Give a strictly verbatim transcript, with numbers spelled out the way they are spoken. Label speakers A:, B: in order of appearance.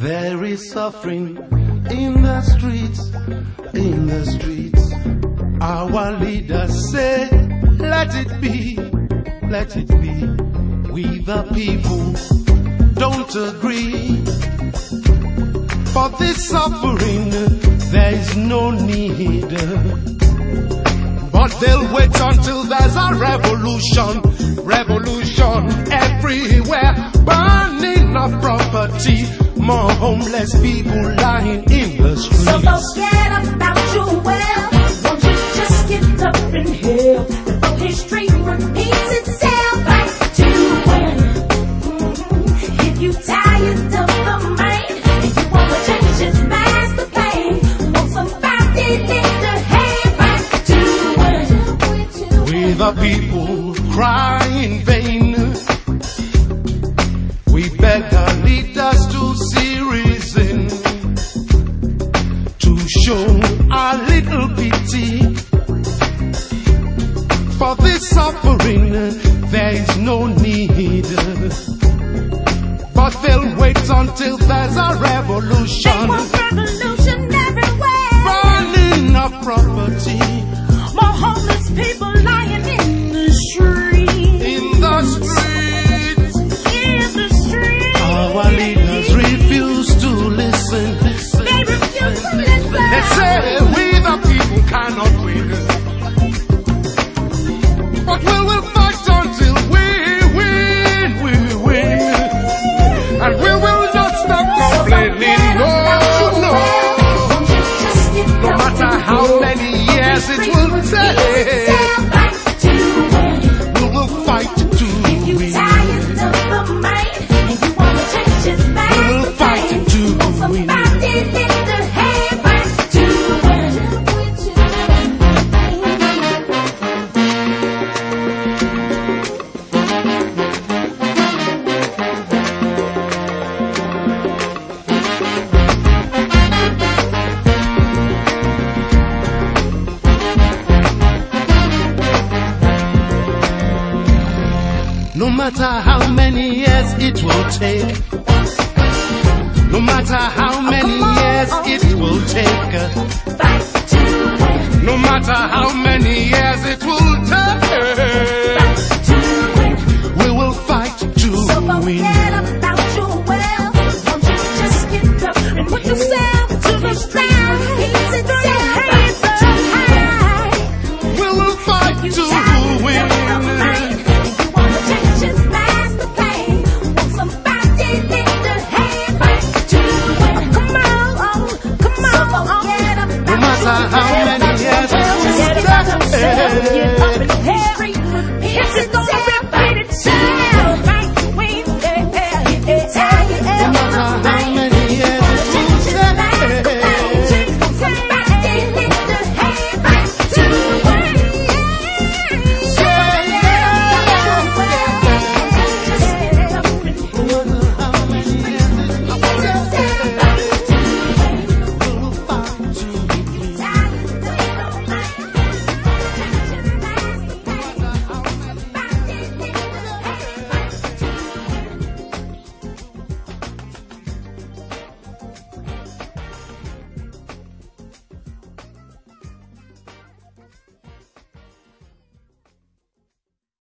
A: There is suffering in the streets, in the streets. Our leaders say, let it be, let it be. We the people don't agree. For this suffering, there is no need. But they'll wait until there's a revolution, revolution everywhere. Burning of property, more homeless people lying in the streets.
B: So forget about your wealth. Won't you just get up and help before history repeats itself? Back to when, mm-hmm. If you tired of the man and you want to change his master plan, want somebody lift a hand? Back to when
A: we the people cry in vain. We beg our leaders to see reason, to show a little pity. For this suffering, there is no need. But they'll wait until there's a revolution.
B: They want revolution everywhere.
A: Burning of property,
B: more homeless people lying in the street.
A: in the streets.
B: In the street.
A: Our leaders refuse to listen. listen.
B: They refuse to listen.
A: They say we the people cannot win. But we will fight until we win, we win. And we will not stop complaining, no, no. No matter how many years it will take, we will fight to win. We will fight to win. No matter how many years it will take, no matter how many years it will take, no matter how many years it will take, we will fight to
B: So
A: win.
B: forget about your wealth. Won't you just get up and put yourself to the stand? He's in the hands high.
A: We will fight
B: You
A: to
B: tired of the
A: win.
B: man, and you want to change his master plan. Want somebody lift a hand? Back to when? Come on, oh, come on, so forget about
A: No matter how
B: your
A: many
B: wealth.
A: years it
B: Forget
A: will
B: about yourself.
A: take.
B: Get up and hurry. It's